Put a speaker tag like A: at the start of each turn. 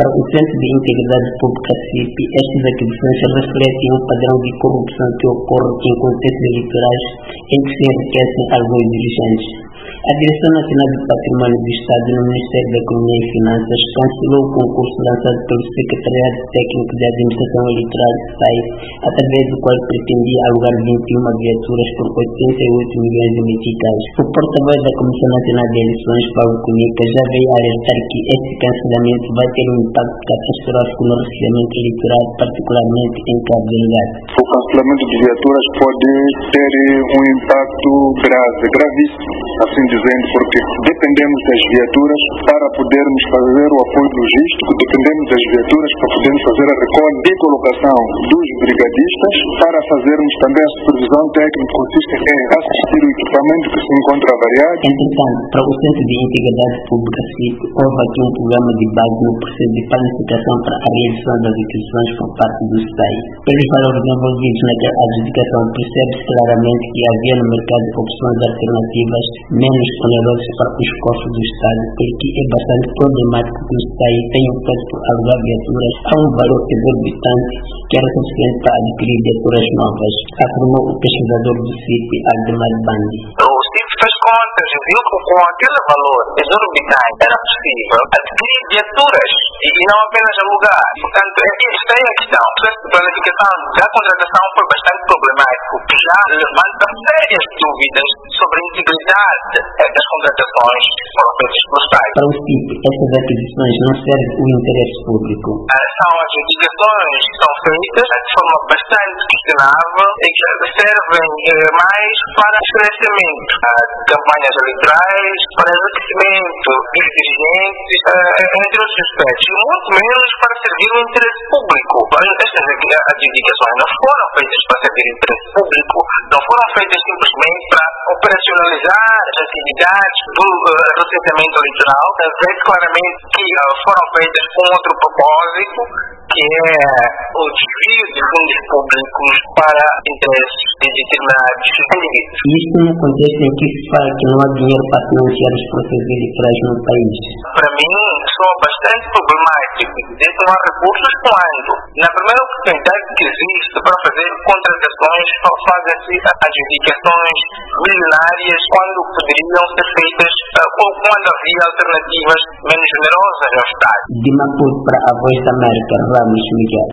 A: Para o Centro de Integridade Pública CIP, estas aquisições refletem um padrão de corrupção que ocorre em contextos eleitorais em que se enriquecem alguns dirigentes. A Direção Nacional do Patrimônio do Estado no Ministério da Economia e Finanças cancelou o concurso lançado pelo Secretariado Técnico de Administração Eleitoral SAI, através do qual pretendia alugar 21 viaturas por 88 milhões de meticais. O porta-voz da Comissão Nacional de Eleições, Paulo Cunica, já veio alertar que este cancelamento vai ter um impacto catastrófico no recebimento eleitoral, particularmente em Cabo Delgado.
B: O cancelamento de viaturas pode ter um impacto grave, gravíssimo, assim dizendo, porque dependemos das viaturas para podermos fazer o apoio logístico, dependemos das viaturas para podermos fazer a recolha e colocação dos brigadistas, para fazermos também a supervisão técnica, consiste em assistir o equipamento que se encontra avariado.
A: Entretanto, para o Centro de Integridade Pública CIP, houve aqui um programa de base no processo de planificação para a realização das aquisições por parte do SAI. Pelos valores envolvidos naquela adjudicação, percebe-se claramente que havia no mercado opções alternativas menos onerosas para os cofres do Estado, porque é bastante problemático que o SAI tenha optado por alugar viaturas a um valor exorbitante que era suficiente para adquirir viaturas novas, afirmou o pesquisador do CIP, Aldemar Bandi.
C: O CIP fez contas e viu que com aquele valor exorbitante era possível adquirir viaturas e não apenas alugar. Portanto, esta é a questão. O processo de planificação da contratação foi bastante problemático, que já levanta sérias dúvidas sobre a integridade das contratações que foram feitas pelo SAI.
A: Para o CIP, estas aquisições não servem o interesse público.
C: São adjudicações que são feitas de forma bastante questionável e que servem mais para financiamento de campanhas eleitorais, para enriquecimento dos dirigentes, entre outros aspectos, e muito menos para servir o interesse público. Estas adjudicações não foram feitas para servir o interesse público, não foram feitas simplesmente para operacionalizar as atividades do recenseamento eleitoral. Vê-se claramente que foram feitas com outro propósito, que é o desvio de fundos públicos para interesses de determinados indivíduos.
A: Isto no contexto em que se fala que não há dinheiro para financiar os processos eleitorais no país.
C: Para mim, soa bastante problemático dizer que não há recursos quando, na primeira oportunidade que existe para fazer contratações, fazem-se adjudicações milionárias quando poderiam ser feitas ou quando havia alternativas menos generosas no Estado.
A: De Maputo para a Voz da América, Ramos Miguel.